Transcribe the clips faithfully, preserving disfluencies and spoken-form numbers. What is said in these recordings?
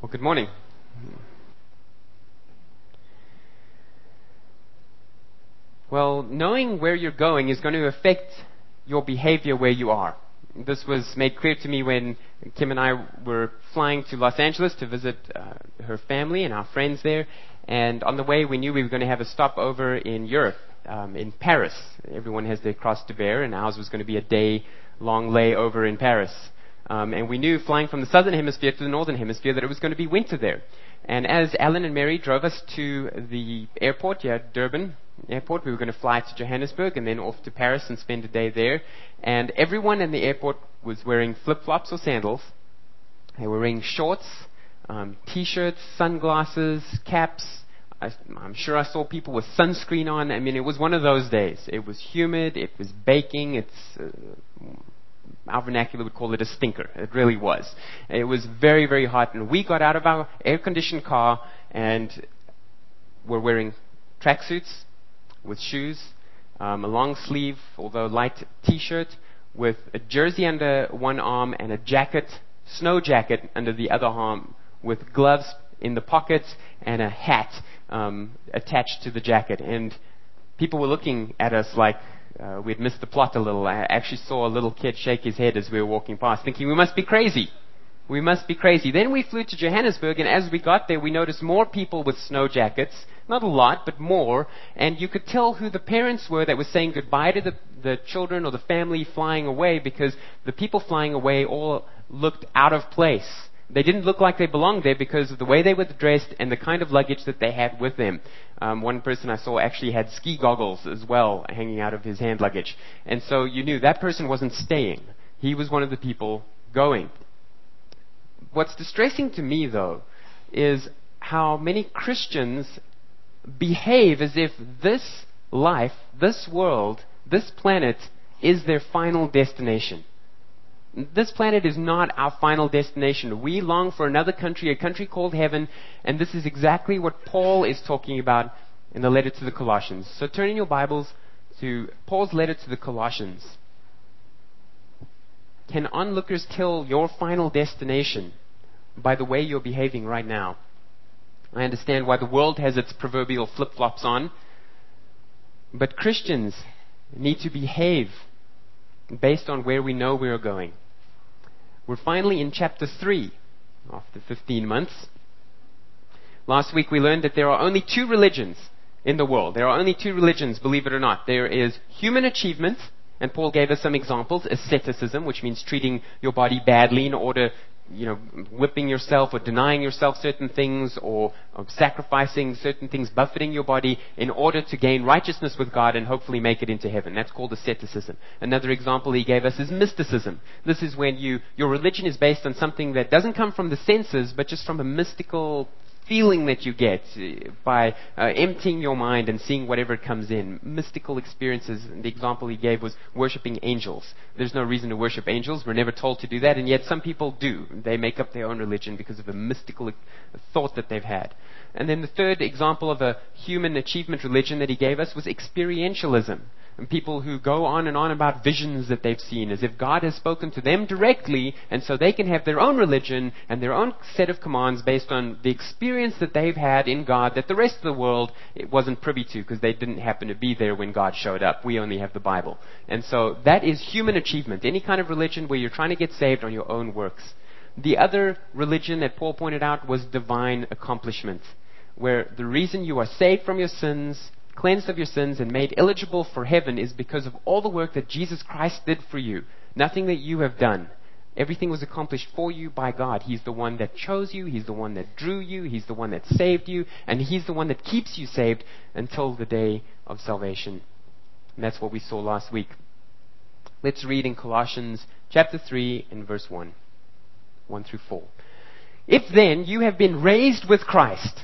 Well, good morning. Well, knowing where you're going is going to affect your behavior where you are. This was made clear to me when Kim and I were flying to Los Angeles to visit uh, her family and our friends there. And on the way, we knew we were going to have a stopover in Europe, um, in Paris. Everyone has their cross to bear, and ours was going to be a day-long layover in Paris. Um, and we knew flying from the southern hemisphere to the northern hemisphere that it was going to be winter there. And as Alan and Mary drove us to the airport, yeah, Durban airport, we were going to fly to Johannesburg and then off to Paris and spend a day there. And everyone in the airport was wearing flip-flops or sandals. They were wearing shorts, um, T-shirts, sunglasses, caps. I, I'm sure I saw people with sunscreen on. I mean, it was one of those days. It was humid. It was baking. It's... Uh, Our vernacular would call it a stinker. It really was. It was very, very hot. And we got out of our air-conditioned car and were wearing tracksuits with shoes, um, a long sleeve, although light T-shirt, with a jersey under one arm and a jacket, snow jacket under the other arm, with gloves in the pockets and a hat um, attached to the jacket. And people were looking at us like Uh, we'd missed the plot a little. I actually saw a little kid shake his head as we were walking past, thinking, we must be crazy. We must be crazy. Then we flew to Johannesburg, and as we got there, we noticed more people with snow jackets. Not a lot, but more. And you could tell who the parents were that were saying goodbye to the, the children or the family flying away, because the people flying away all looked out of place. They didn't look like they belonged there because of the way they were dressed and the kind of luggage that they had with them. Um, one person I saw actually had ski goggles as well hanging out of his hand luggage. And so you knew that person wasn't staying. He was one of the people going. What's distressing to me, though, is how many Christians behave as if this life, this world, this planet is their final destination. This planet is not our final destination. We long for another country, a country called heaven, and this is exactly what Paul is talking about in the letter to the Colossians. So turn in your Bibles to Paul's letter to the Colossians. Can onlookers tell your final destination by the way you're behaving right now? I understand why the world has its proverbial flip-flops on, but Christians need to behave based on where we know we're going. We're finally in chapter three after fifteen months. Last week we learned that there are only two religions in the world. There are only two religions, believe it or not. There is human achievement, and Paul gave us some examples. Asceticism, which means treating your body badly in order, you know, whipping yourself or denying yourself certain things or, or sacrificing certain things, buffeting your body in order to gain righteousness with God and hopefully make it into heaven. That's called asceticism. Another example he gave us is mysticism. This is when you your religion is based on something that doesn't come from the senses, but just from a mystical feeling that you get by uh, emptying your mind and seeing whatever comes in. Mystical experiences. The example he gave was worshiping angels. There's no reason to worship angels. We're never told to do that, and yet some people do. They make up their own religion because of a mystical thought that they've had. And then the third example of a human achievement religion that he gave us was experientialism. And people who go on and on about visions that they've seen, as if God has spoken to them directly, and so they can have their own religion and their own set of commands based on the experience that they've had in God that the rest of the world it wasn't privy to because they didn't happen to be there when God showed up. We only have the Bible. And so that is human achievement, any kind of religion where you're trying to get saved on your own works. The other religion that Paul pointed out was divine accomplishment, where the reason you are saved from your sins, cleansed of your sins, and made eligible for heaven is because of all the work that Jesus Christ did for you. Nothing that you have done. Everything was accomplished for you by God. He's the one that chose you. He's the one that drew you. He's the one that saved you. And He's the one that keeps you saved until the day of salvation. And that's what we saw last week. Let's read in Colossians chapter three and verse one. one through four. If then you have been raised with Christ,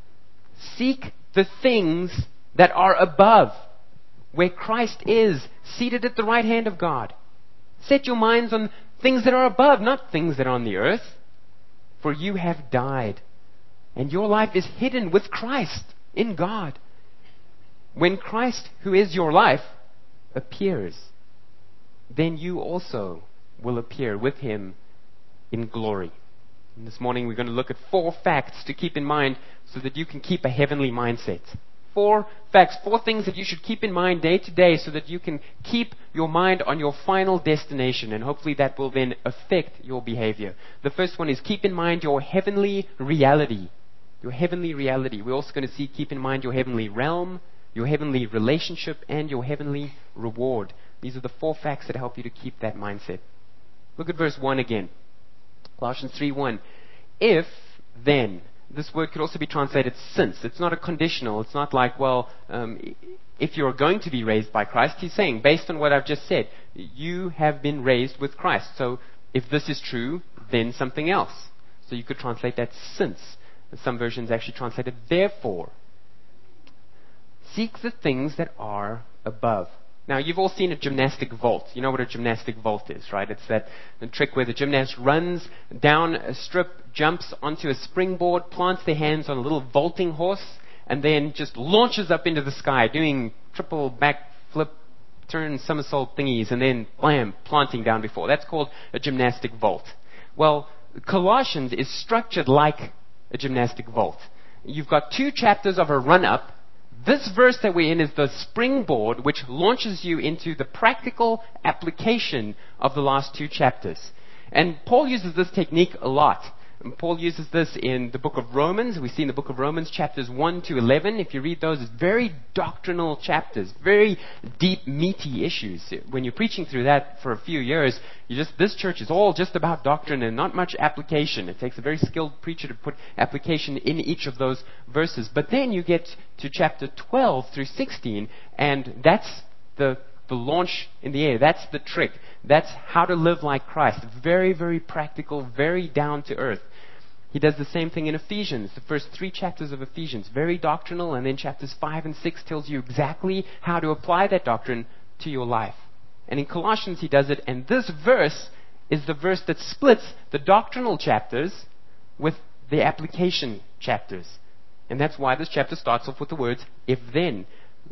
seek the things that are above, where Christ is, seated at the right hand of God. Set your minds on things that are above, not things that are on the earth. For you have died, and your life is hidden with Christ in God. When Christ, who is your life, appears, then you also will appear with Him in glory. And this morning we're going to look at four facts to keep in mind so that you can keep a heavenly mindset. Four facts, four things that you should keep in mind day to day so that you can keep your mind on your final destination, and hopefully that will then affect your behavior. The first one is keep in mind your heavenly reality. Your heavenly reality. We're also going to see keep in mind your heavenly realm, your heavenly relationship, and your heavenly reward. These are the four facts that help you to keep that mindset. Look at verse one again. Colossians three one. If then, this word could also be translated since. It's not a conditional. It's not like, well, um, if you're going to be raised by Christ. He's saying, based on what I've just said, you have been raised with Christ. So if this is true, then something else. So you could translate that since. Some versions actually translate it therefore. Seek the things that are above. Now, you've all seen a gymnastic vault. You know what a gymnastic vault is, right? It's that the trick where the gymnast runs down a strip, jumps onto a springboard, plants their hands on a little vaulting horse, and then just launches up into the sky, doing triple back flip, turn, somersault thingies, and then, blam, planting down before. That's called a gymnastic vault. Well, Colossians is structured like a gymnastic vault. You've got two chapters of a run-up. This verse that we're in is the springboard which launches you into the practical application of the last two chapters. And Paul uses this technique a lot. And Paul uses this in the book of Romans. We see in the book of Romans chapters one to eleven. If you read those, it's very doctrinal chapters, very deep, meaty issues. When you're preaching through that for a few years, you just this church is all just about doctrine and not much application. It takes a very skilled preacher to put application in each of those verses. But then you get to chapter twelve through sixteen, and that's the the launch in the air. That's the trick. That's how to live like Christ. Very, very practical, very down to earth. He does the same thing in Ephesians, the first three chapters of Ephesians. Very doctrinal, and then chapters five and six tells you exactly how to apply that doctrine to your life. And in Colossians he does it, and this verse is the verse that splits the doctrinal chapters with the application chapters. And that's why this chapter starts off with the words, if then.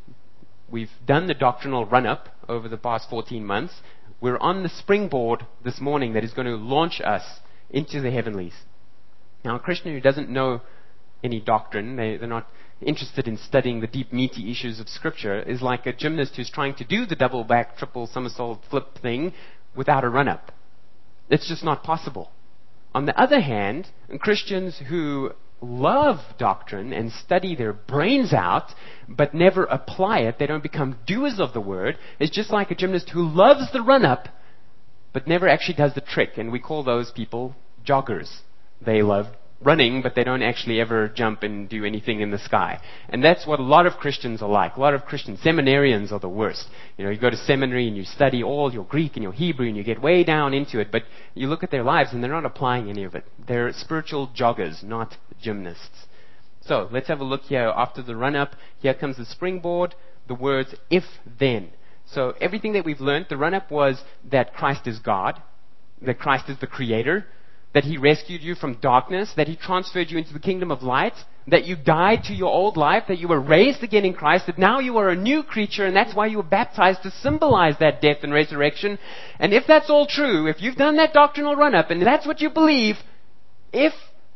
We've done the doctrinal run-up over the past fourteen months. We're on the springboard this morning that is going to launch us into the heavenlies. Now, a Christian who doesn't know any doctrine, they, they're not interested in studying the deep, meaty issues of Scripture, is like a gymnast who's trying to do the double back, triple somersault flip thing without a run-up. It's just not possible. On the other hand, Christians who love doctrine and study their brains out, but never apply it, they don't become doers of the word, it's just like a gymnast who loves the run-up, but never actually does the trick. And we call those people joggers. They love running, but they don't actually ever jump and do anything in the sky. And that's what a lot of Christians are like. A lot of Christian seminarians are the worst. You know, you go to seminary and you study all your Greek and your Hebrew and you get way down into it, but you look at their lives and they're not applying any of it. They're spiritual joggers, not gymnasts. So, let's have a look here. After the run-up, here comes the springboard, the words, if then. So, everything that we've learned, the run-up was that Christ is God, that Christ is the Creator, that He rescued you from darkness, that He transferred you into the kingdom of light, that you died to your old life, that you were raised again in Christ, that now you are a new creature, and that's why you were baptized to symbolize that death and resurrection. And if that's all true, if you've done that doctrinal run-up, and that's what you believe, if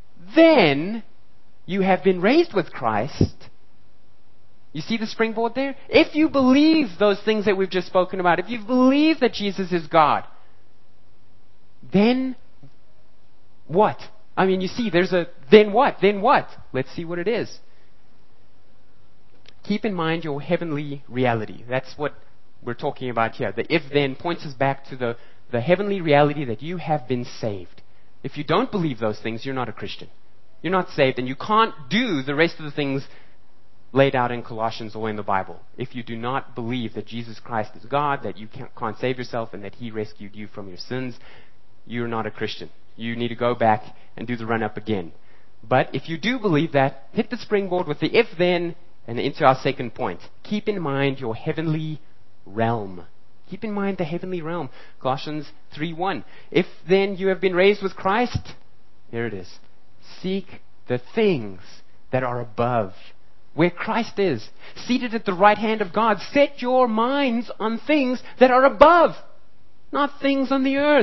then you have been raised with Christ, you see the springboard there? If you believe those things that we've just spoken about, if you believe that Jesus is God, then what? I mean, you see, there's a then what? Then what? Let's see what it is. Keep in mind your heavenly reality. That's what we're talking about here. The if-then points us back to the, the heavenly reality that you have been saved. If you don't believe those things, you're not a Christian. You're not saved, and you can't do the rest of the things laid out in Colossians or in the Bible. If you do not believe that Jesus Christ is God, that you can't, can't save yourself, and that He rescued you from your sins, you're not a Christian. You need to go back and do the run-up again. But if you do believe that, hit the springboard with the if-then and into our second point. Keep in mind your heavenly realm. Keep in mind the heavenly realm. Colossians three one. If then you have been raised with Christ, here it is. Seek the things that are above, where Christ is, seated at the right hand of God. Set your minds on things that are above, not things on the earth.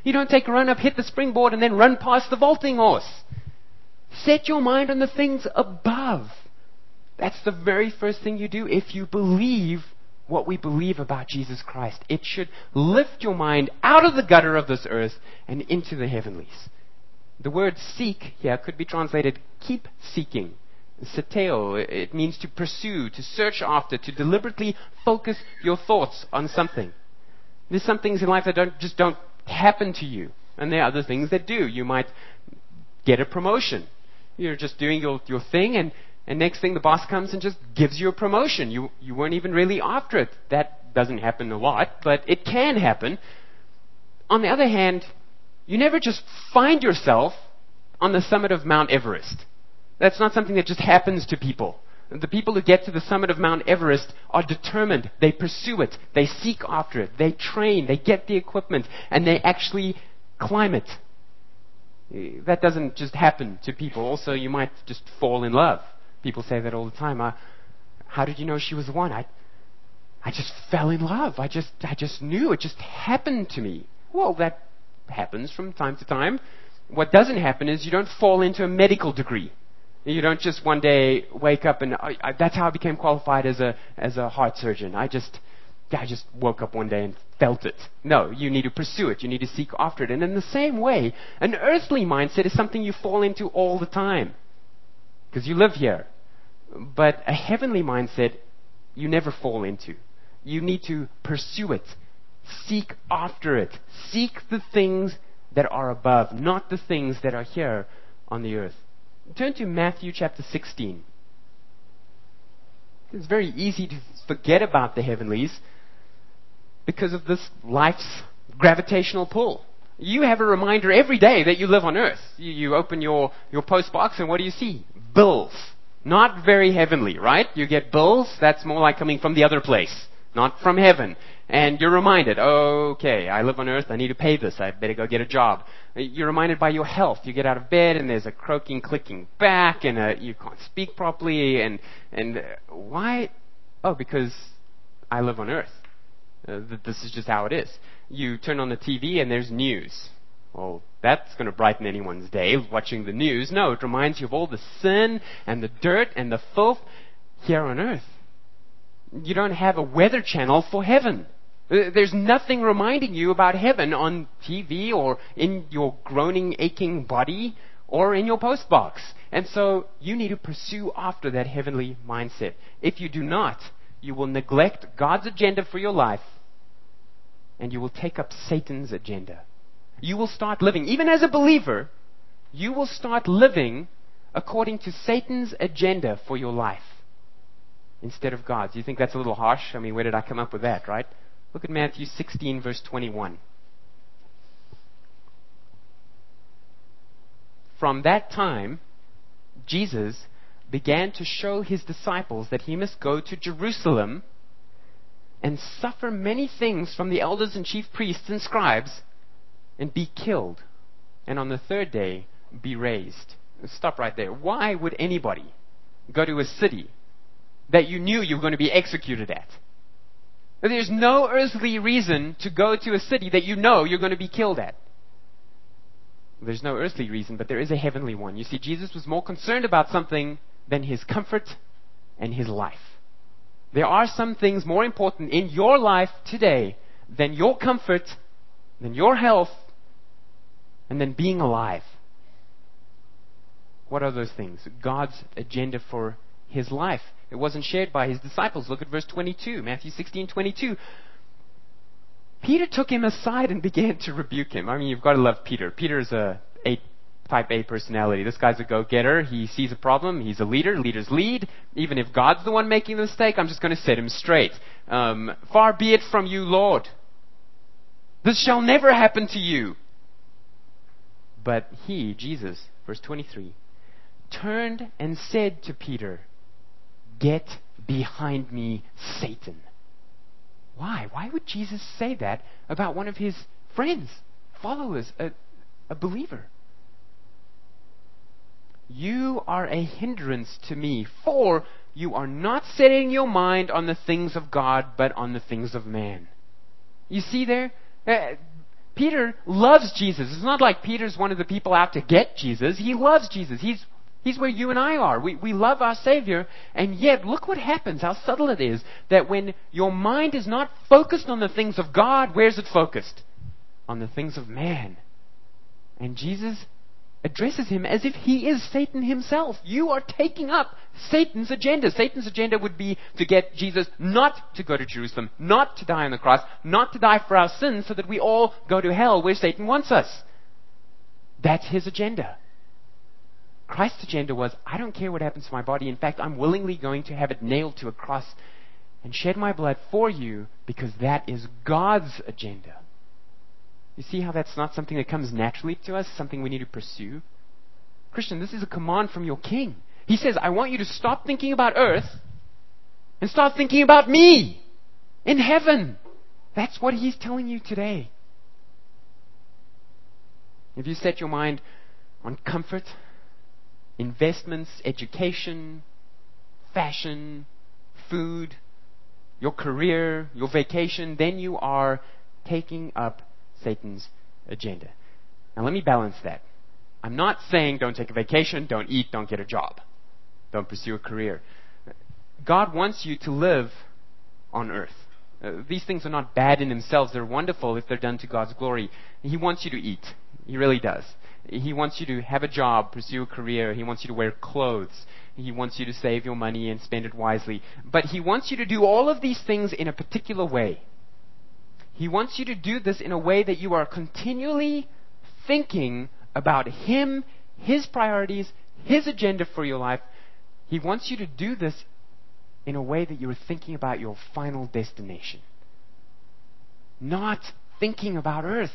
You don't take a run up, hit the springboard, and then run past the vaulting horse. Set your mind on the things above. That's the very first thing you do if you believe what we believe about Jesus Christ. It should lift your mind out of the gutter of this earth and into the heavenlies. The word seek here could be translated keep seeking. Seteo, it means to pursue, to search after, to deliberately focus your thoughts on something. There's some things in life that don't, just don't happen to you. And there are other things that do. You might get a promotion. You're just doing your, your thing, and, and next thing the boss comes and just gives you a promotion. You, you weren't even really after it. That doesn't happen a lot, but it can happen. On the other hand, you never just find yourself on the summit of Mount Everest. That's not something that just happens to people. The people who get to the summit of Mount Everest are determined. They pursue it. They seek after it. They train. They get the equipment. And they actually climb it. That doesn't just happen to people. Also, you might just fall in love. People say that all the time. Uh, how did you know she was the one? I, I just fell in love. I just, I just knew. It just happened to me. Well, that happens from time to time. What doesn't happen is you don't fall into a medical degree. You don't just one day wake up and I, I, that's how I became qualified as a as a heart surgeon. I just I just woke up one day and felt it. No, you need to pursue it. You need to seek after it. And in the same way, an earthly mindset is something you fall into all the time because you live here. But a heavenly mindset, you never fall into. You need to pursue it. Seek after it. Seek the things that are above, not the things that are here on the earth. Turn to Matthew chapter sixteen. It's very easy to forget about the heavenlies because of this life's gravitational pull. You have a reminder every day that you live on earth. You, you open your, your post box and what do you see? Bills. Not very heavenly, right? You get bills, that's more like coming from the other place, not from heaven. And you're reminded, okay, I live on earth, I need to pay this, I better go get a job. You're reminded by your health. You get out of bed and there's a croaking, clicking back and a, you can't speak properly. And, and why? Oh, because I live on earth. Uh, this is just how it is. You turn on the T V and there's news. Well, that's going to brighten anyone's day, watching the news. No, it reminds you of all the sin and the dirt and the filth here on earth. You don't have a weather channel for heaven. There's nothing reminding you about heaven on T V or in your groaning, aching body or in your postbox. And so you need to pursue after that heavenly mindset. If you do not, you will neglect God's agenda for your life and you will take up Satan's agenda. You will start living, even as a believer, you will start living according to Satan's agenda for your life instead of God's. You think that's a little harsh? I mean, where did I come up with that, right? Look at Matthew sixteen, verse twenty-one. From that time, Jesus began to show his disciples that he must go to Jerusalem and suffer many things from the elders and chief priests and scribes and be killed, and on the third day be raised. Stop right there. Why would anybody go to a city that you knew you were going to be executed at? There's no earthly reason to go to a city that you know you're going to be killed at. There's no earthly reason, but there is a heavenly one. You see, Jesus was more concerned about something than his comfort and his life. There are some things more important in your life today than your comfort, than your health, and than being alive. What are those things? God's agenda for his life. It wasn't shared by his disciples. Look at verse twenty-two, Matthew sixteen twenty-two. Peter took him aside and began to rebuke him. I mean, you've got to love Peter. Peter's a a type A personality. This guy's a go-getter. He sees a problem. He's a leader. Leaders lead. Even if God's the one making the mistake, I'm just going to set him straight. Um, Far be it from you, Lord. This shall never happen to you. But he, Jesus, verse twenty-three, turned and said to Peter, "Get behind me, Satan." Why? Why would Jesus say that about one of his friends, followers, a, a believer? You are a hindrance to me, for you are not setting your mind on the things of God, but on the things of man. You see there? Uh, Peter loves Jesus. It's not like Peter's one of the people out to get Jesus. He loves Jesus. He's, he's where you and I are. We, we love our Savior. And yet, look what happens, how subtle it is, that when your mind is not focused on the things of God, where's it focused? On the things of man. And Jesus addresses him as if he is Satan himself. You are taking up Satan's agenda. Satan's agenda would be to get Jesus not to go to Jerusalem, not to die on the cross, not to die for our sins so that we all go to hell where Satan wants us. That's his agenda. Christ's agenda was, I don't care what happens to my body. In fact, I'm willingly going to have it nailed to a cross and shed my blood for you because that is God's agenda. You see how that's not something that comes naturally to us, something we need to pursue? Christian, this is a command from your King. He says, I want you to stop thinking about earth and start thinking about me in heaven. That's what he's telling you today. If you set your mind on comfort, investments, education, fashion, food, your career, your vacation, then you are taking up Satan's agenda. Now let me balance that. I'm not saying don't take a vacation, don't eat, don't get a job, don't pursue a career. God wants you to live on earth. Uh, these things are not bad in themselves. They're wonderful if they're done to God's glory. He wants you to eat. He really does. He wants you to have a job, pursue a career. He wants you to wear clothes. He wants you to save your money and spend it wisely. But he wants you to do all of these things in a particular way. He wants you to do this in a way that you are continually thinking about Him, His priorities, His agenda for your life. He wants you to do this in a way that you're thinking about your final destination. Not thinking about earth.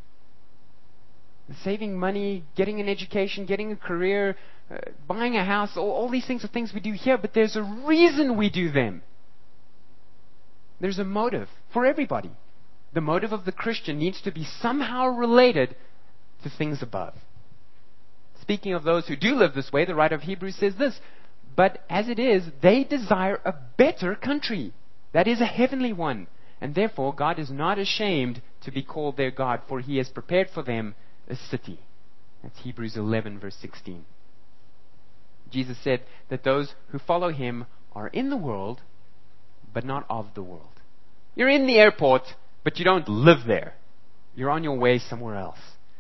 Saving money, getting an education, getting a career, uh, buying a house, all, all these things are things we do here, but there's a reason we do them. There's a motive for everybody. The motive of the Christian needs to be somehow related to things above. Speaking of those who do live this way, the writer of Hebrews says this, but as it is, they desire a better country. That is a heavenly one. And therefore, God is not ashamed to be called their God, for He has prepared for them a city. That's Hebrews eleven, verse sixteen. Jesus said that those who follow Him are in the world, but not of the world. You're in the airport, but you don't live there. You're on your way somewhere else.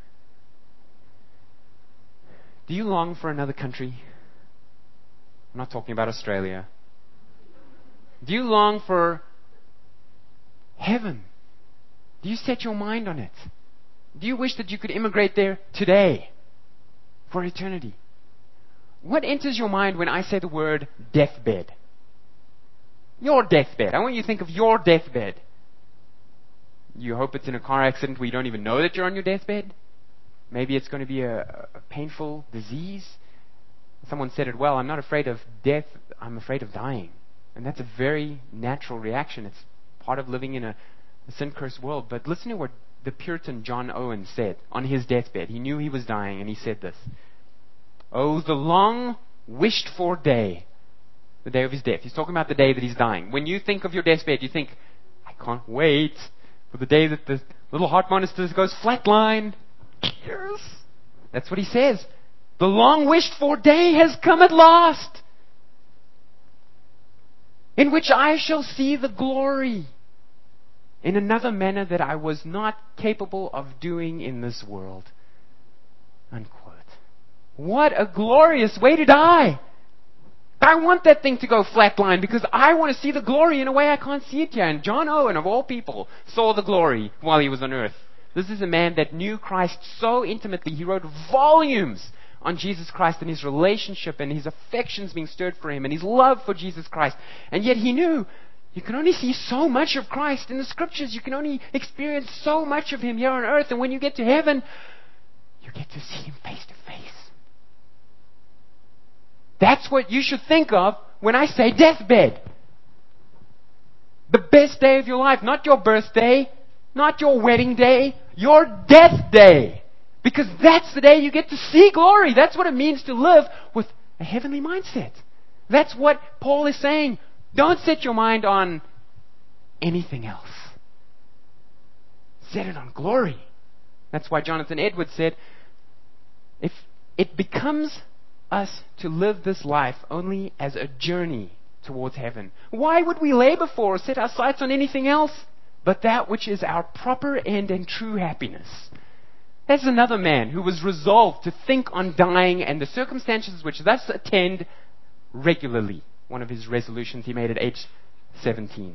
Do you long for another country? I'm not talking about Australia. Do you long for heaven? Do you set your mind on it? Do you wish that you could immigrate there today for eternity? What enters your mind when I say the word deathbed? Your deathbed. I want you to think of your deathbed. You hope it's in a car accident where you don't even know that you're on your deathbed? Maybe it's going to be a, a painful disease. Someone said it well, I'm not afraid of death, I'm afraid of dying. And that's a very natural reaction. It's part of living in a, a sin-cursed world. But listen to what the Puritan John Owen said on his deathbed. He knew he was dying, and he said this. Oh, the long wished-for day. The day of his death. He's talking about the day that he's dying. When you think of your deathbed, you think, I can't wait for the day that the little heart monitor goes flatline. Yes. That's what he says. The long wished for day has come at last, in which I shall see the glory in another manner that I was not capable of doing in this world. Unquote. What a glorious way to die. I want that thing to go flatline because I want to see the glory in a way I can't see it yet. And John Owen, of all people, saw the glory while he was on earth. This is a man that knew Christ so intimately. He wrote volumes on Jesus Christ and His relationship and His affections being stirred for Him and His love for Jesus Christ. And yet he knew you can only see so much of Christ in the Scriptures. You can only experience so much of Him here on earth. And when you get to heaven, you get to see Him face to face. That's what you should think of when I say deathbed. The best day of your life, not your birthday, not your wedding day, your death day. Because that's the day you get to see glory. That's what it means to live with a heavenly mindset. That's what Paul is saying. Don't set your mind on anything else. Set it on glory. That's why Jonathan Edwards said, if it becomes us to live this life only as a journey towards heaven, why would we labor for or set our sights on anything else but that which is our proper end and true happiness? There's another man who was resolved to think on dying and the circumstances which thus attend regularly. One of his resolutions he made at age seventeen.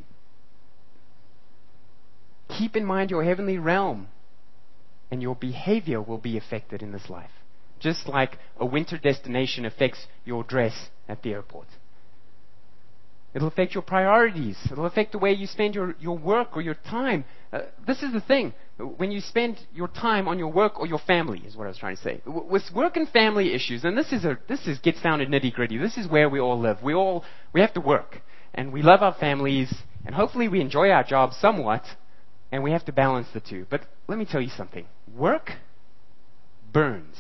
Keep in mind your heavenly realm, and your behavior will be affected in this life. Just like a winter destination affects your dress at the airport. It'll affect your priorities. It'll affect the way you spend your, your work or your time. Uh, this is the thing. When you spend your time on your work or your family, is what I was trying to say. W- with work and family issues, and this is a this is gets down to nitty gritty. This is where we all live. We all we have to work, and we love our families, and hopefully we enjoy our jobs somewhat, and we have to balance the two. But let me tell you something. Work burns.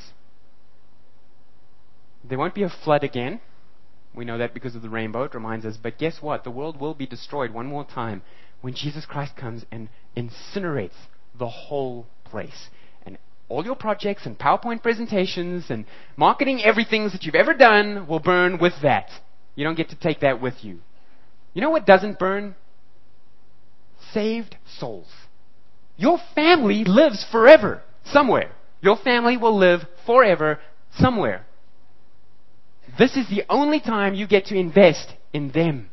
There won't be a flood again. We know that because of the rainbow. It reminds us. But guess what? The world will be destroyed one more time when Jesus Christ comes and incinerates the whole place. And all your projects and PowerPoint presentations and marketing everything that you've ever done will burn with that. You don't get to take that with you. You know what doesn't burn? Saved souls. Your family lives forever somewhere. Your family will live forever somewhere. This is the only time you get to invest in them.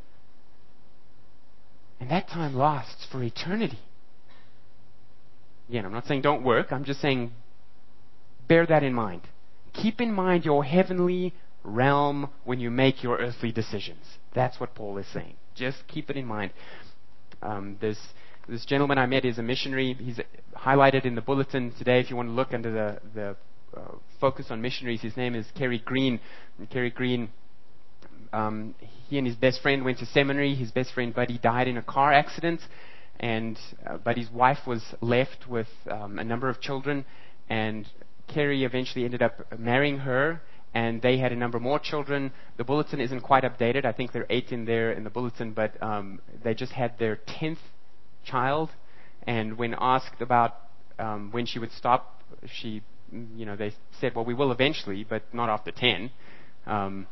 And that time lasts for eternity. Again, I'm not saying don't work. I'm just saying bear that in mind. Keep in mind your heavenly realm when you make your earthly decisions. That's what Paul is saying. Just keep it in mind. Um, there's this gentleman I met is a missionary. He's highlighted in the bulletin today. If you want to look under the, the uh, focus on missionaries, his name is Kerry Green. And Kerry Green, um, he and his best friend went to seminary. His best friend Buddy died in a car accident, and uh, Buddy's wife was left with um, a number of children. And Kerry eventually ended up marrying her, and they had a number more children. The bulletin isn't quite updated. I think there are eight in there in the bulletin, but um, they just had their tenth child. And when asked about um, when she would stop, she, you know, they said, "Well, we will eventually, but not after ten." Um,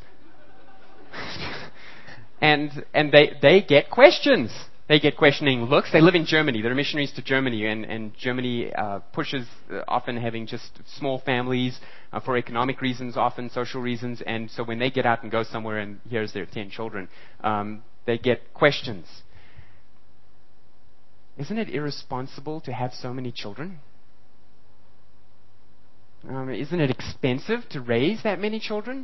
and and they they get questions. They get questioning looks. They live in Germany. They're missionaries to Germany, and, and Germany uh, pushes uh, often having just small families uh, for economic reasons, often social reasons. And so when they get out and go somewhere and here's their ten children, um, they get questions. Isn't it irresponsible to have so many children? Um, isn't it expensive to raise that many children?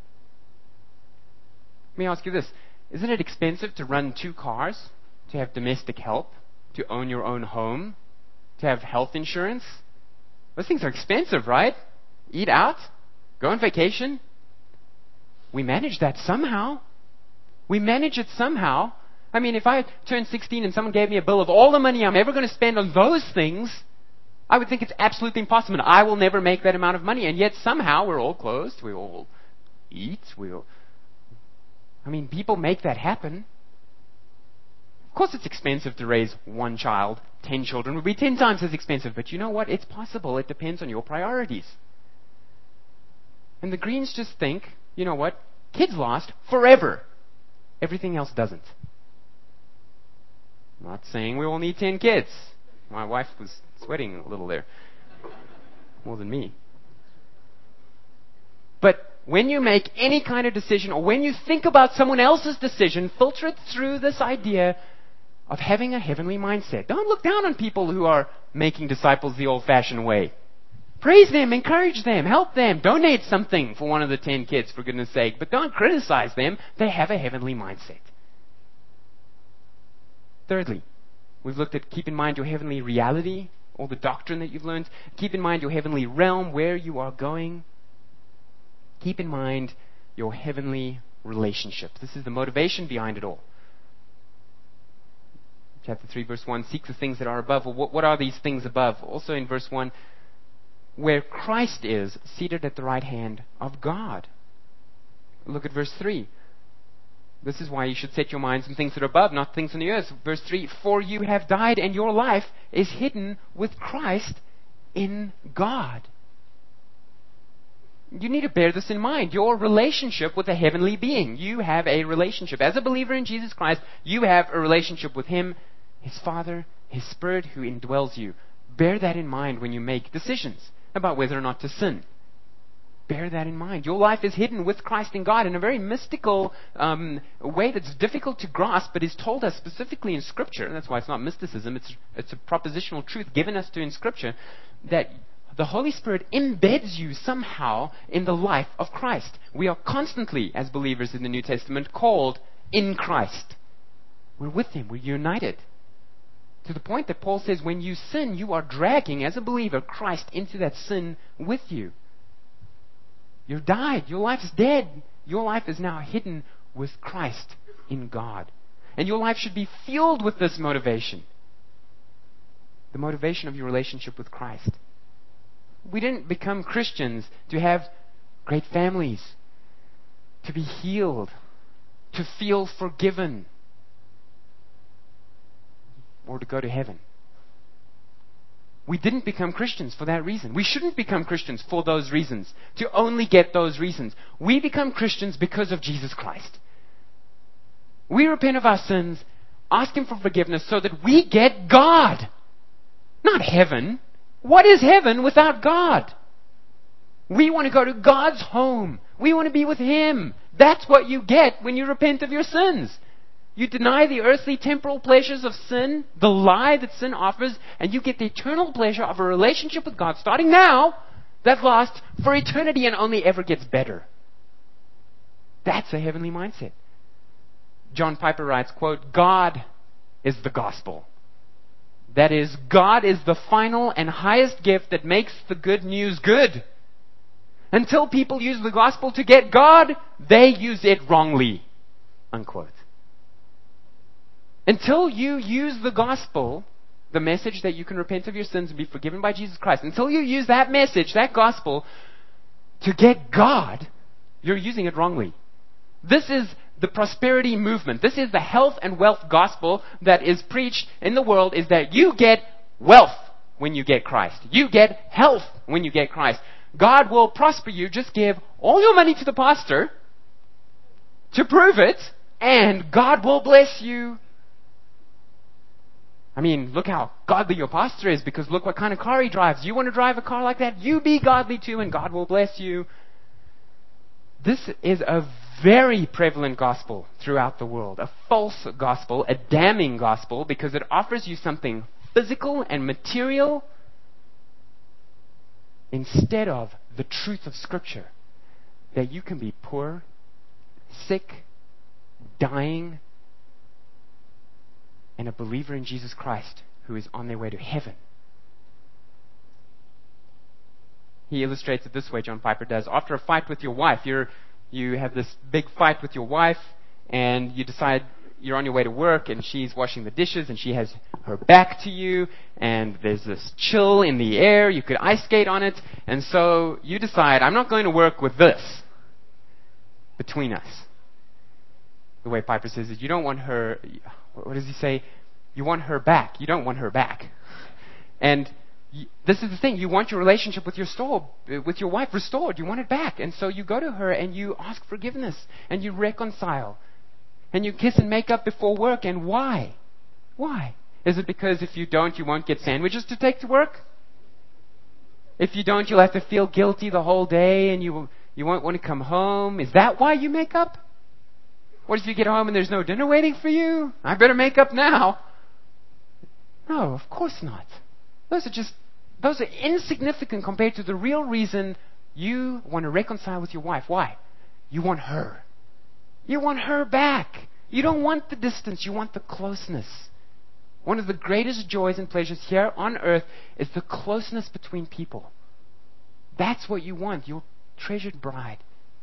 Let me ask you this. Isn't it expensive to run two cars? To have domestic help? To own your own home? To have health insurance? Those things are expensive, right? Eat out? Go on vacation? We manage that somehow. We manage it somehow. I mean, if I turned sixteen and someone gave me a bill of all the money I'm ever going to spend on those things, I would think it's absolutely impossible. I will never make that amount of money. And yet somehow we're all clothed. We all eat. We all... I mean, people make that happen. Of course it's expensive to raise one child. Ten children would be ten times as expensive. But you know what? It's possible. It depends on your priorities. And the Greens just think, you know what? Kids last forever. Everything else doesn't. I'm not saying we all need ten kids. My wife was sweating a little there. More than me. But when you make any kind of decision, or when you think about someone else's decision, filter it through this idea of having a heavenly mindset. Don't look down on people who are making disciples the old-fashioned way. Praise them, encourage them, help them, donate something for one of the ten kids, for goodness sake. But don't criticize them. They have a heavenly mindset. Thirdly, we've looked at keep in mind your heavenly reality, all the doctrine that you've learned. Keep in mind your heavenly realm, where you are going. Keep in mind your heavenly relationships. This is the motivation behind it all. Chapter three, verse one, seek the things that are above. Well, what, what are these things above? Also in verse one, where Christ is seated at the right hand of God. Look at verse three. This is why you should set your minds on things that are above, not things on the earth. Verse three, for you have died, and your life is hidden with Christ in God. You need to bear this in mind. Your relationship with a heavenly being. You have a relationship. As a believer in Jesus Christ, you have a relationship with Him, His Father, His Spirit who indwells you. Bear that in mind when you make decisions about whether or not to sin. Bear that in mind. Your life is hidden with Christ in God in a very mystical um, way that's difficult to grasp, but is told us specifically in Scripture. And that's why it's not mysticism. It's, it's a propositional truth given us to in Scripture that the Holy Spirit embeds you somehow in the life of Christ. We are constantly, as believers in the New Testament, called in Christ. We're with Him. We're united. To the point that Paul says, when you sin, you are dragging, as a believer, Christ into that sin with you. You've died. Your life's dead. Your life is now hidden with Christ in God. And your life should be fueled with this motivation. The motivation of your relationship with Christ. We didn't become Christians to have great families, to be healed, to feel forgiven, or to go to heaven. We didn't become Christians for that reason. We shouldn't become Christians for those reasons, to only get those reasons. We become Christians because of Jesus Christ. We repent of our sins, ask Him for forgiveness so that we get God, not heaven. What is heaven without God? We want to go to God's home. We want to be with Him. That's what you get when you repent of your sins. You deny the earthly temporal pleasures of sin, the lie that sin offers, and you get the eternal pleasure of a relationship with God starting now that lasts for eternity and only ever gets better. That's a heavenly mindset. John Piper writes, quote, God is the gospel. That is, God is the final and highest gift that makes the good news good. Until people use the gospel to get God, they use it wrongly. Unquote. Until you use the gospel, the message that you can repent of your sins and be forgiven by Jesus Christ, until you use that message, that gospel, to get God, you're using it wrongly. This is the prosperity movement. This is the health and wealth gospel that is preached in the world, is that you get wealth when you get Christ. You get health when you get Christ. God will prosper you. Just give all your money to the pastor to prove it, and God will bless you. I mean, look how godly your pastor is, because look what kind of car he drives. You want to drive a car like that? You be godly too, and God will bless you. This is a very prevalent gospel throughout the world. A false gospel, a damning gospel, because it offers you something physical and material instead of the truth of Scripture. That you can be poor, sick, dying, and a believer in Jesus Christ who is on their way to heaven. He illustrates it this way, John Piper does. After a fight with your wife, you're, you have this big fight with your wife, and you decide you're on your way to work, and she's washing the dishes, and she has her back to you, and there's this chill in the air. You could ice skate on it, and so you decide, I'm not going to work with this between us. The way Piper says it, you don't want her, what does he say? You want her back. You don't want her back. And you, this is the thing. You want your relationship with your store, with your wife restored. You want it back. And so you go to her and you ask forgiveness and you reconcile. And you kiss and make up before work. And why? Why? Is it because if you don't, you won't get sandwiches to take to work? If you don't, you'll have to feel guilty the whole day and you, you won't want to come home. Is that why you make up? What if you get home and there's no dinner waiting for you? I better make up now. No, of course not. Those are just, those are insignificant compared to the real reason you want to reconcile with your wife. Why? You want her. You want her back. You don't want the distance. You want the closeness. One of the greatest joys and pleasures here on earth is the closeness between people. That's what you want, your treasured bride.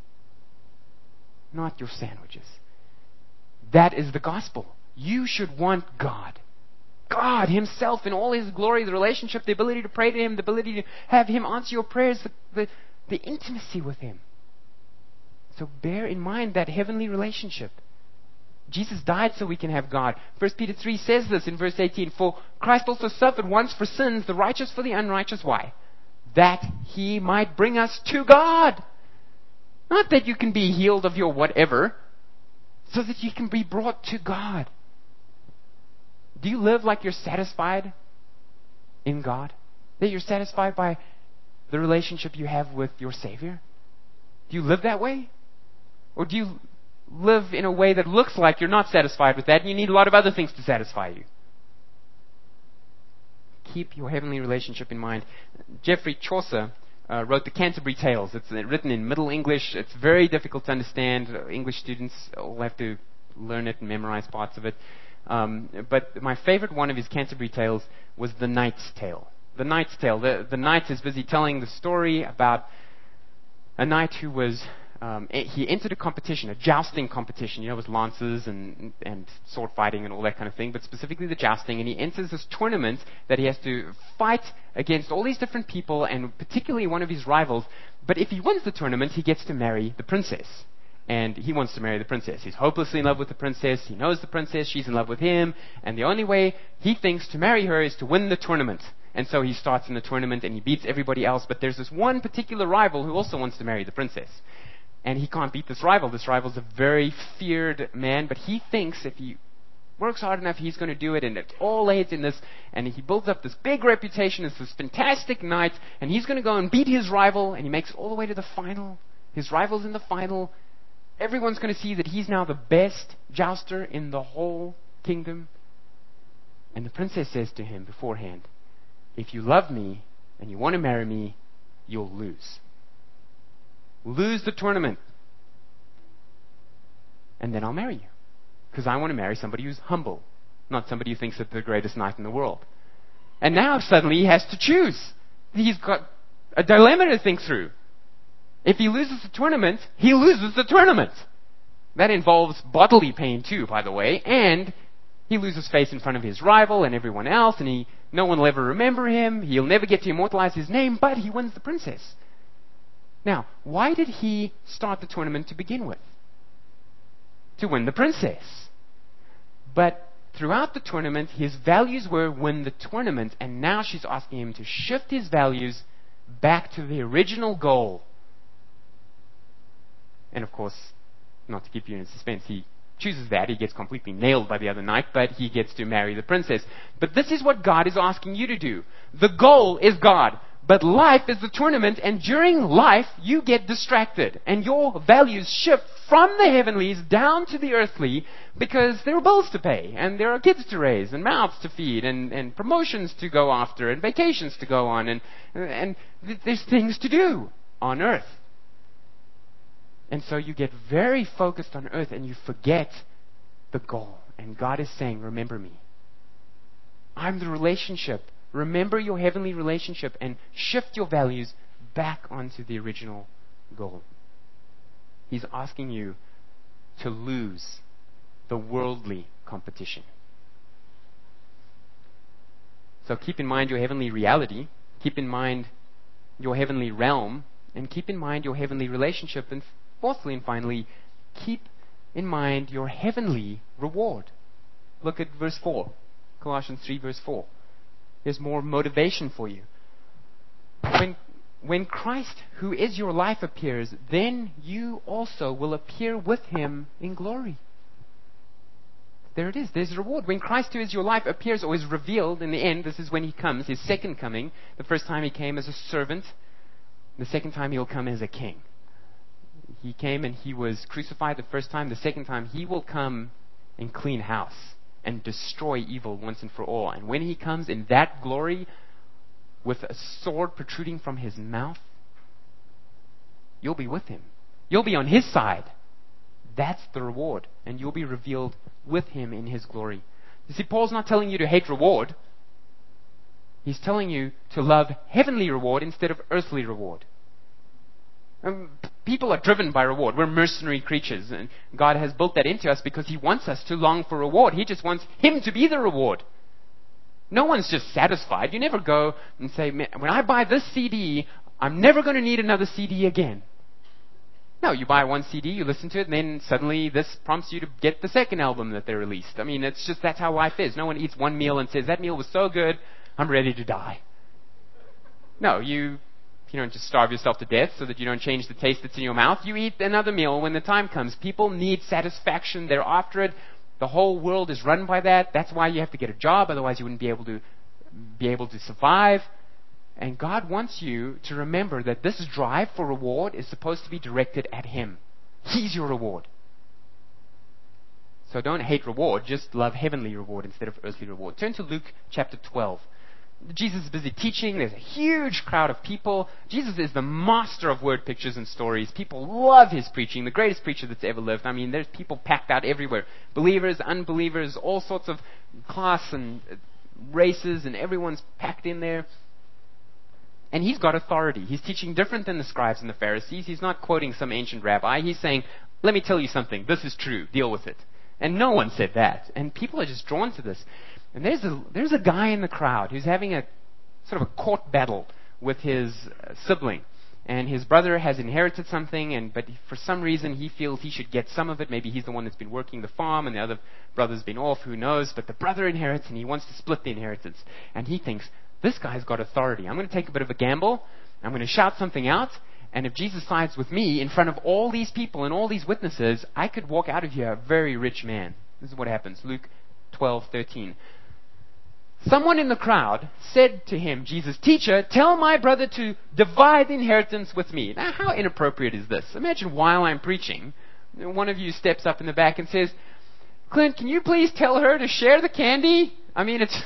Not your sandwiches. That is the gospel. You should want God. God Himself in all His glory, the relationship, the ability to pray to Him, the ability to have Him answer your prayers, the, the, the intimacy with Him. So bear in mind that heavenly relationship. Jesus died so we can have God. First Peter three says this in verse eighteen. For Christ also suffered once for sins, the righteous for the unrighteous. Why? That he might bring us to God. Not that you can be healed of your whatever, so that you can be brought to God. Do you live like you're satisfied in God? That you're satisfied by the relationship you have with your Savior? Do you live that way? Or do you live in a way that looks like you're not satisfied with that and you need a lot of other things to satisfy you? Keep your heavenly relationship in mind. Geoffrey Chaucer uh, wrote the Canterbury Tales. It's uh, written in Middle English. It's very difficult to understand. Uh, English students will have to learn it and memorize parts of it. Um, but my favorite one of his Canterbury Tales was The Knight's Tale. The Knight's Tale. The, the knight is busy telling the story about a knight who was, um, he entered a competition, a jousting competition, you know, with lances and, and sword fighting and all that kind of thing, but specifically the jousting, and he enters this tournament that he has to fight against all these different people, and particularly one of his rivals, but if he wins the tournament, he gets to marry the princess. And he wants to marry the princess. He's hopelessly in love with the princess. He knows the princess. She's in love with him. And the only way he thinks to marry her is to win the tournament. And so he starts in the tournament and he beats everybody else. But there's this one particular rival who also wants to marry the princess. And he can't beat this rival. This rival's a very feared man. But he thinks if he works hard enough, he's going to do it. And it all aids in this. And he builds up this big reputation as this fantastic knight. And he's going to go and beat his rival. And he makes it all the way to the final. His rival's in the final. Everyone's going to see that he's now the best jouster in the whole kingdom. And the princess says to him beforehand, if you love me and you want to marry me, you'll lose. Lose the tournament. And then I'll marry you. Because I want to marry somebody who's humble, not somebody who thinks that they're the greatest knight in the world. And now suddenly he has to choose. He's got a dilemma to think through. If he loses the tournament, he loses the tournament. That involves bodily pain too, by the way, and he loses face in front of his rival and everyone else, and he, no one will ever remember him. He'll never get to immortalize his name, but he wins the princess. Now, why did he start the tournament to begin with? To win the princess. But throughout the tournament, his values were win the tournament, and now she's asking him to shift his values back to the original goal. And of course, not to keep you in suspense, he chooses that. He gets completely nailed by the other knight, but he gets to marry the princess. But this is what God is asking you to do. The goal is God, but life is the tournament, and during life, you get distracted, and your values shift from the heavenlies down to the earthly, because there are bills to pay, and there are kids to raise, and mouths to feed, and, and promotions to go after, and vacations to go on, and, and there's things to do on earth. And so you get very focused on earth and you forget the goal. And God is saying, remember me. I'm the relationship. Remember your heavenly relationship and shift your values back onto the original goal. He's asking you to lose the worldly competition. So keep in mind your heavenly reality. Keep in mind your heavenly realm. And keep in mind your heavenly relationship. And fourthly and finally, keep in mind your heavenly reward. Look at verse four. Colossians three, verse four. There's more motivation for you. When, when Christ, who is your life, appears, then you also will appear with him in glory. There it is. There's a reward. When Christ, who is your life, appears or is revealed in the end, this is when he comes, his second coming. The first time he came as a servant. The second time he'll come as a king. He came and he was crucified the first time. The second time, he will come and clean house and destroy evil once and for all. And when he comes in that glory with a sword protruding from his mouth, you'll be with him. You'll be on his side. That's the reward. And you'll be revealed with him in his glory. You see, Paul's not telling you to hate reward. He's telling you to love heavenly reward instead of earthly reward. Um, people are driven by reward. We're mercenary creatures. And God has built that into us because he wants us to long for reward. He just wants him to be the reward. No one's just satisfied. You never go and say, when I buy this C D, I'm never going to need another C D again. No, you buy one C D, you listen to it, and then suddenly this prompts you to get the second album that they released. I mean, it's just, that's how life is. No one eats one meal and says, that meal was so good, I'm ready to die. No, you, you don't just starve yourself to death so that you don't change the taste that's in your mouth. You eat another meal when the time comes. People need satisfaction. They're after it. The whole world is run by that. That's why you have to get a job. Otherwise, you wouldn't be able to be able to survive. And God wants you to remember that this drive for reward is supposed to be directed at Him. He's your reward. So don't hate reward. Just love heavenly reward instead of earthly reward. Turn to Luke chapter twelve. Jesus is busy teaching. There's a huge crowd of people. Jesus is the master of word pictures and stories. People love His preaching, the greatest preacher that's ever lived. I mean, there's people packed out everywhere. Believers, unbelievers, all sorts of class and races, and everyone's packed in there. And He's got authority. He's teaching different than the scribes and the Pharisees. He's not quoting some ancient rabbi. He's saying, let me tell you something. This is true. Deal with it. And no one said that. And people are just drawn to this. And there's a, there's a guy in the crowd who's having a sort of a court battle with his uh, sibling. And his brother has inherited something, and but for some reason he feels he should get some of it. Maybe he's the one that's been working the farm, and the other brother's been off, who knows. But the brother inherits, and he wants to split the inheritance. And he thinks, this guy's got authority. I'm going to take a bit of a gamble. I'm going to shout something out. And if Jesus sides with me in front of all these people and all these witnesses, I could walk out of here a very rich man. This is what happens. Luke twelve thirteen. Someone in the crowd said to him, Jesus, teacher, tell my brother to divide the inheritance with me. Now, how inappropriate is this? Imagine while I'm preaching, one of you steps up in the back and says, Clint, can you please tell her to share the candy? I mean, it's...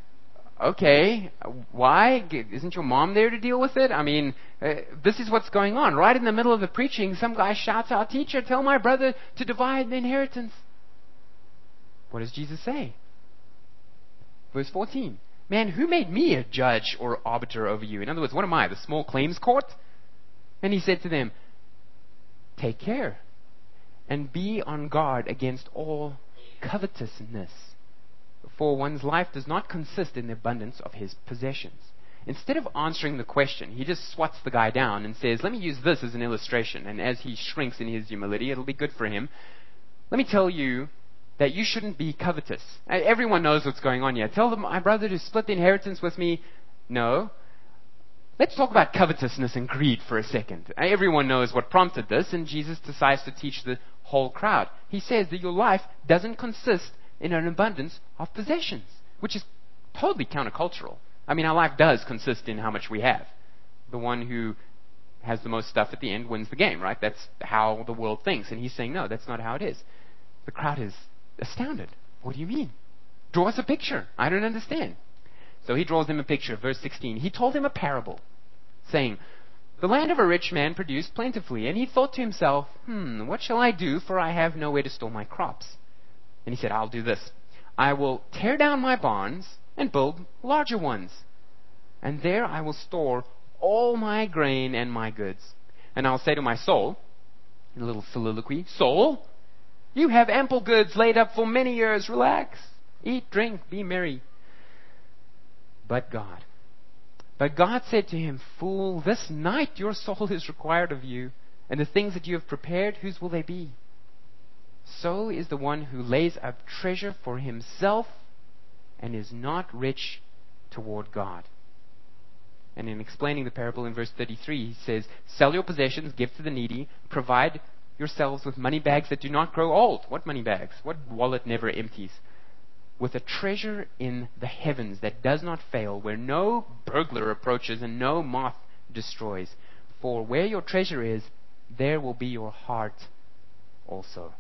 Okay, why? Isn't your mom there to deal with it? I mean, uh, this is what's going on. Right in the middle of the preaching, some guy shouts out, teacher, tell my brother to divide the inheritance. What does Jesus say? Verse fourteen. Man, who made me a judge or arbiter over you? In other words, what am I, the small claims court? And He said to them, take care and be on guard against all covetousness. For one's life does not consist in the abundance of his possessions. Instead of answering the question, he just swats the guy down and says, let me use this as an illustration. And as he shrinks in his humility, it'll be good for him. Let me tell you that you shouldn't be covetous. Everyone knows what's going on here. Tell them, my brother, to split the inheritance with me. No. Let's talk about covetousness and greed for a second. Everyone knows what prompted this, and Jesus decides to teach the whole crowd. He says that your life doesn't consist in an abundance of possessions, which is totally countercultural. I mean, our life does consist in how much we have. The one who has the most stuff at the end wins the game, right? That's how the world thinks. And He's saying, no, that's not how it is. The crowd is astounded. What do you mean? Draw us a picture. I don't understand. So He draws them a picture. Verse sixteen. He told him a parable, saying, the land of a rich man produced plentifully, and he thought to himself, hmm, what shall I do, for I have nowhere to store my crops? And he said, I'll do this. I will tear down my barns and build larger ones. And there I will store all my grain and my goods. And I'll say to my soul, in a little soliloquy, soul, you have ample goods laid up for many years. Relax, eat, drink, be merry. But God, but God said to him, fool, this night your soul is required of you. And the things that you have prepared, whose will they be? So is the one who lays up treasure for himself and is not rich toward God. And in explaining the parable in verse thirty-three, he says, sell your possessions, give to the needy, provide yourselves with money bags that do not grow old. What money bags? What wallet never empties? With a treasure in the heavens that does not fail, where no burglar approaches and no moth destroys. For where your treasure is, there will be your heart also.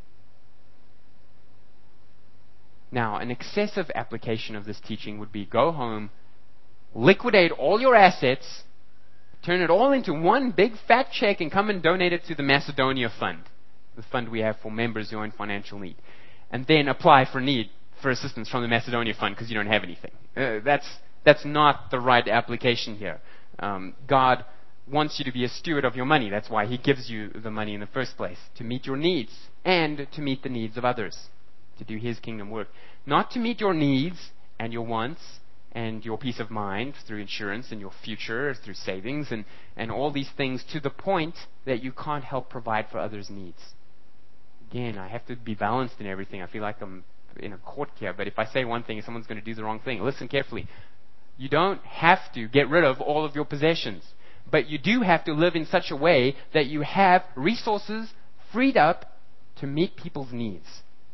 Now, an excessive application of this teaching would be go home, liquidate all your assets, turn it all into one big fat check, and come and donate it to the Macedonia Fund, the fund we have for members who are in financial need. And then apply for need, for assistance from the Macedonia Fund because you don't have anything. Uh, that's, that's not the right application here. Um, God wants you to be a steward of your money. That's why He gives you the money in the first place, to meet your needs and to meet the needs of others, to do His kingdom work. Not to meet your needs and your wants and your peace of mind through insurance and your future through savings and, and all these things to the point that you can't help provide for others' needs. Again, I have to be balanced in everything. I feel like I'm in a court here, but if I say one thing, someone's going to do the wrong thing. Listen carefully. You don't have to get rid of all of your possessions, but you do have to live in such a way that you have resources freed up to meet people's needs.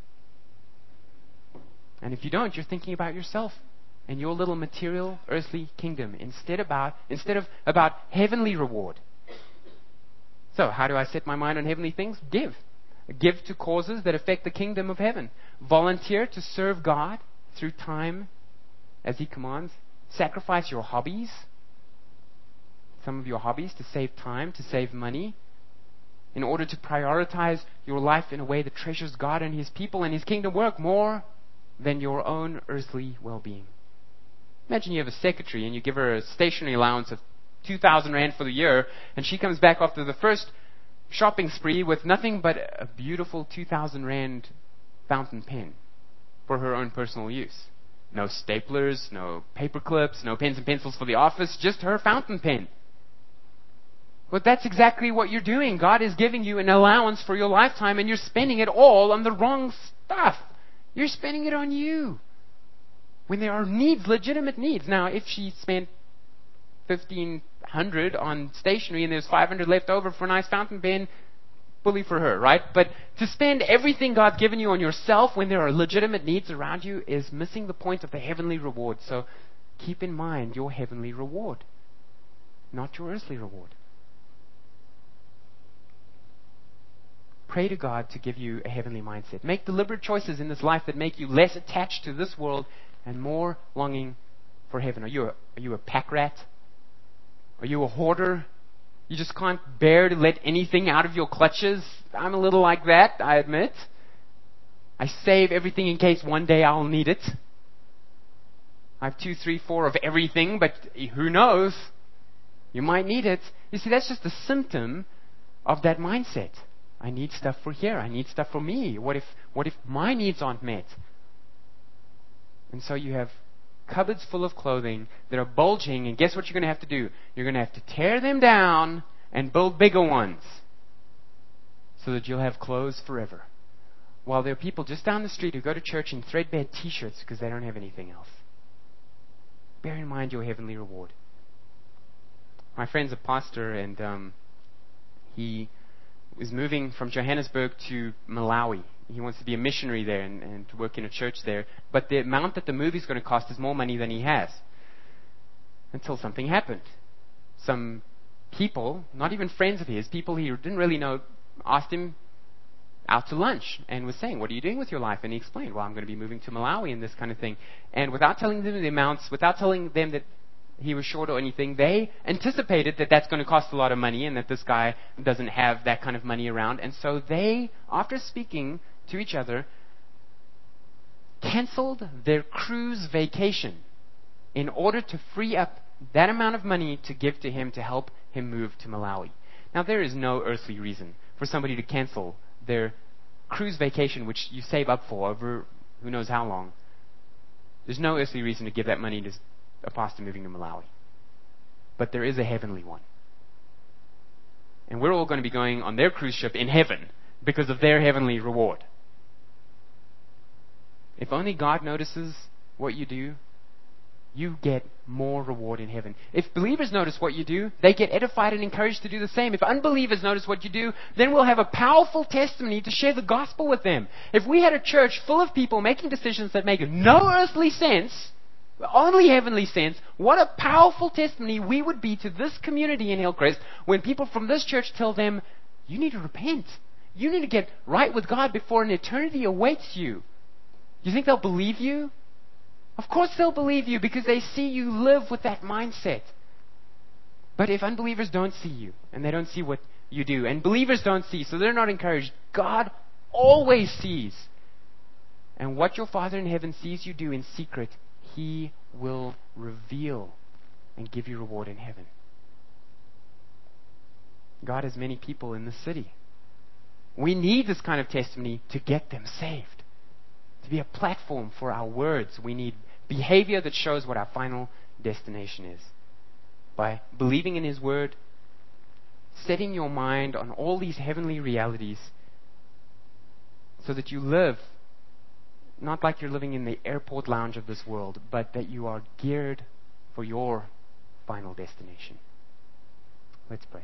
And if you don't, you're thinking about yourself and your little material, earthly kingdom instead about instead of about heavenly reward. So, how do I set my mind on heavenly things? Give. Give to causes that affect the kingdom of heaven. Volunteer to serve God through time as He commands. Sacrifice your hobbies, some of your hobbies, to save time, to save money, in order to prioritize your life in a way that treasures God and His people and His kingdom work more than your own earthly well-being. Imagine you have a secretary and you give her a stationery allowance of two thousand rand for the year, and she comes back after the first shopping spree with nothing but a beautiful two thousand rand fountain pen for her own personal use. No staplers, no paper clips, no pens and pencils for the office, just her fountain pen. But that's exactly what you're doing. God is giving you an allowance for your lifetime, and you're spending it all on the wrong stuff. You're spending it on you. When there are needs, legitimate needs. Now, if she spent fifteen hundred on stationery and there's five hundred left over for a nice fountain pen, bully for her, right? But to spend everything God's given you on yourself when there are legitimate needs around you is missing the point of the heavenly reward. So keep in mind your heavenly reward, not your earthly reward. Pray to God to give you a heavenly mindset. Make deliberate choices in this life that make you less attached to this world and more longing for heaven. Are you a, are you a pack rat? Are you a hoarder? You just can't bear to let anything out of your clutches? I'm a little like that, I admit. I save everything in case one day I'll need it. I have two, three, four of everything, but who knows? You might need it. You see, that's just a symptom of that mindset. I need stuff for here. I need stuff for me. What if, what if my needs aren't met? And so you have cupboards full of clothing that are bulging, and guess what you're going to have to do? You're going to have to tear them down and build bigger ones so that you'll have clothes forever. While there are people just down the street who go to church in threadbare t-shirts because they don't have anything else. Bear in mind your heavenly reward. My friend's a pastor, and um, he is moving from Johannesburg to Malawi. He wants to be a missionary there and, and to work in a church there. But the amount that the move is going to cost is more money than he has. Until something happened. Some people, not even friends of his, people he didn't really know, asked him out to lunch and was saying, what are you doing with your life? And he explained, well, I'm going to be moving to Malawi and this kind of thing. And without telling them the amounts, without telling them that he was short or anything, they anticipated that that's going to cost a lot of money and that this guy doesn't have that kind of money around. And so they, after speaking to each other, canceled their cruise vacation in order to free up that amount of money to give to him to help him move to Malawi. Now, there is no earthly reason for somebody to cancel their cruise vacation, which you save up for over who knows how long. There's no earthly reason to give that money to a pastor moving to Malawi. But there is a heavenly one. And we're all going to be going on their cruise ship in heaven because of their heavenly reward. If only God notices what you do, you get more reward in heaven. If believers notice what you do, they get edified and encouraged to do the same. If unbelievers notice what you do, then we'll have a powerful testimony to share the gospel with them. If we had a church full of people making decisions that make no earthly sense, only heavenly sense, what a powerful testimony we would be to this community in Hillcrest when people from this church tell them, you need to repent. You need to get right with God before an eternity awaits you. You think they'll believe you? Of course they'll believe you because they see you live with that mindset. But if unbelievers don't see you and they don't see what you do, and believers don't see, so they're not encouraged, God always sees. And what your Father in heaven sees you do in secret, He will reveal and give you reward in heaven. God has many people in the city. We need this kind of testimony to get them saved. To be a platform for our words, we need behavior that shows what our final destination is. By believing in His Word, setting your mind on all these heavenly realities so that you live not like you're living in the airport lounge of this world, but that you are geared for your final destination. Let's pray.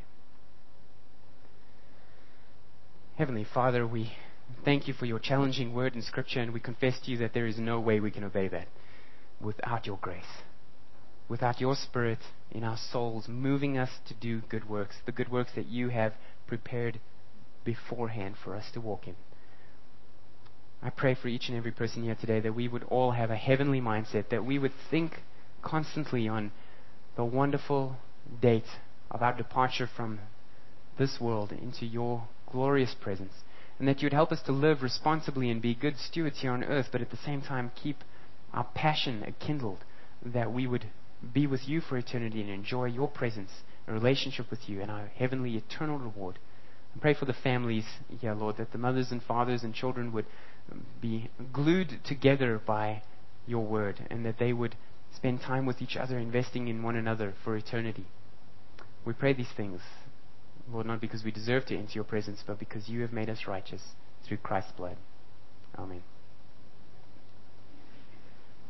Heavenly Father, we thank you for your challenging word in Scripture, and we confess to you that there is no way we can obey that without your grace, without your Spirit in our souls moving us to do good works, the good works that you have prepared beforehand for us to walk in. I pray for each and every person here today that we would all have a heavenly mindset, that we would think constantly on the wonderful date of our departure from this world into your glorious presence, and that you'd help us to live responsibly and be good stewards here on earth, but at the same time keep our passion kindled, that we would be with you for eternity and enjoy your presence, a relationship with you, and our heavenly eternal reward. I pray for the families here, Lord, that the mothers and fathers and children would be glued together by your word, and that they would spend time with each other, investing in one another for eternity. We pray these things, Lord, not because we deserve to enter your presence, but because you have made us righteous through Christ's blood. Amen.